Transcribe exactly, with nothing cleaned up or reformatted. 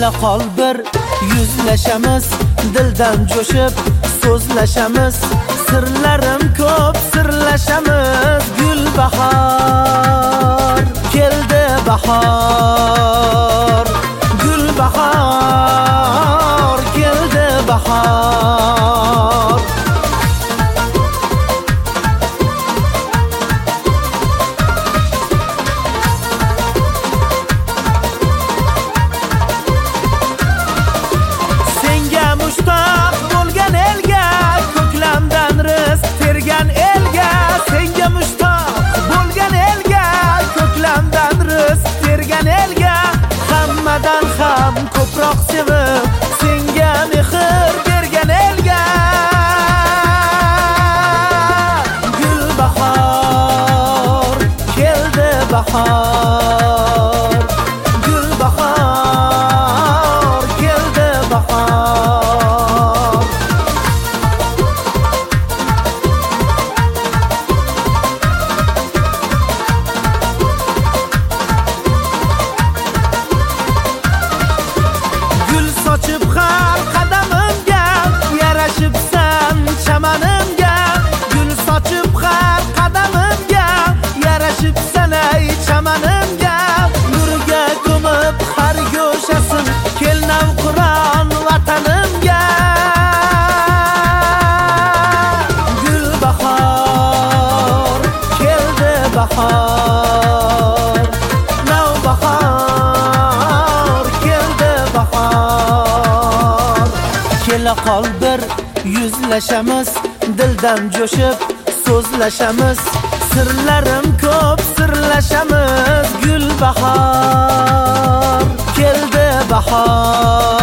Kela qol bir yuzlashamiz, dildan jo'shib so'zlashamiz. Sirlarim ko'p sirlashamiz. Gulbahor keldi, bahor. Gulbahor keldi, bahor. Senga mushtoq bo'lgan elga, ko'klamdan rizq tergan elga. Senga mushtoq bo'lgan elga, ko'klamdan rizq tergan elga. Hammadan ham ko'proq sevib, senga mehr bergan elga. Gulbahor keldi, bahor. Gulbahor keldi, bahor. Gul sochib har qadamimga, yarashibsan chamanimga. Gul sochib har qadamimga, yarashibsan ay chamanimga. Nurga ko'mib har go'shasin, kel navqiron vatanimga. Gulbahor keldi, bahor. Navbahor keldi, bahor. Kela qol bir yuzlashamiz, dildan jo'shib so'zlashamiz. Sirlarim ko'p sirlashamiz. Gulbahor keldi, bahor.